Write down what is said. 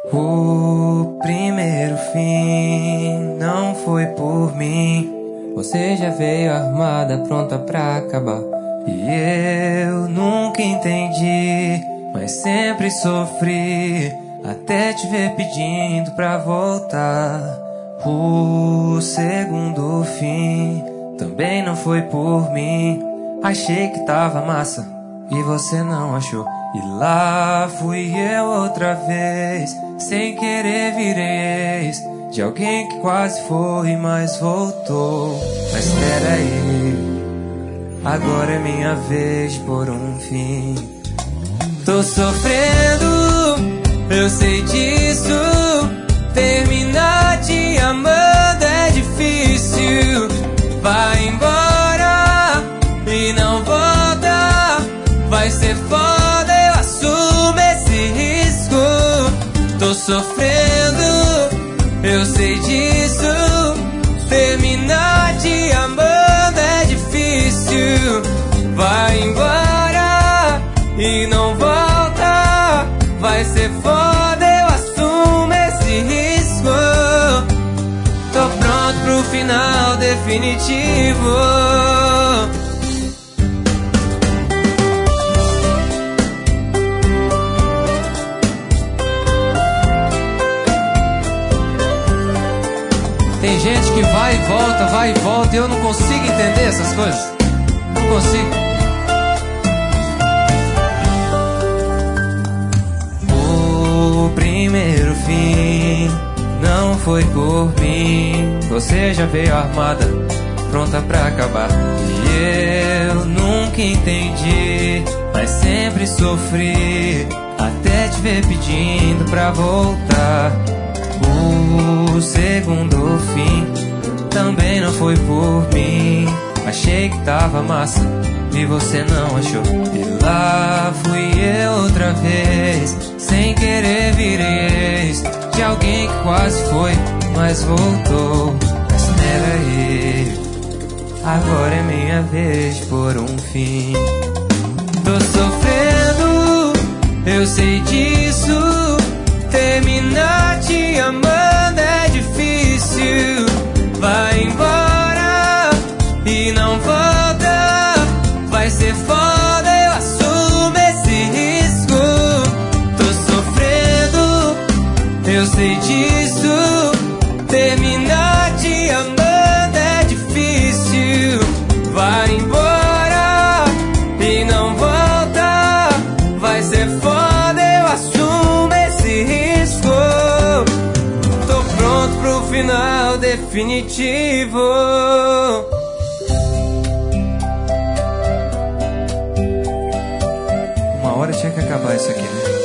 O primeiro fim não foi por mim. Você já veio armada, pronta pra acabar. E eu nunca entendi, mas sempre sofri, até te ver pedindo pra voltar. O segundo fim também não foi por mim. Achei que tava massa e você não achou. E lá fui eu outra vez, sem querer virei ex de alguém que quase foi, mas voltou. Mas peraí, agora é minha vez de pôr um fim. Tô sofrendo, eu sei disso. Terminar te amando é difícil. Vai embora e não volta. Vai ser foda, eu assumo esse risco. Tô sofrendo, eu sei disso. Terminar te amando é difícil. Vai embora e não volta. Vai ser foda, eu assumo esse risco. Tô pronto pro final definitivo. Tem gente que vai e volta, e eu não consigo entender essas coisas. Não consigo. O primeiro fim não foi por mim. Você já veio armada, pronta pra acabar. E eu nunca entendi, mas sempre sofri, até te ver pedindo pra voltar. O segundo fim também não foi por mim. Achei que tava massa e você não achou. E lá fui eu outra vez, sem querer virei ex de alguém que quase foi, mas voltou. Mas peraí, agora é minha vez de pôr um fim. Tô sofrendo, eu sei disso. Terminar te amando é difícil. Vai embora e não volta. Vai ser foda, eu assumo esse risco. Tô sofrendo, eu sei disso. Terminar te amando é difícil. Vai embora e não volta. Vai ser foda, eu assumo esse risco. Tô pronto pro final definitivo. Uma hora tinha que acabar isso aqui, né?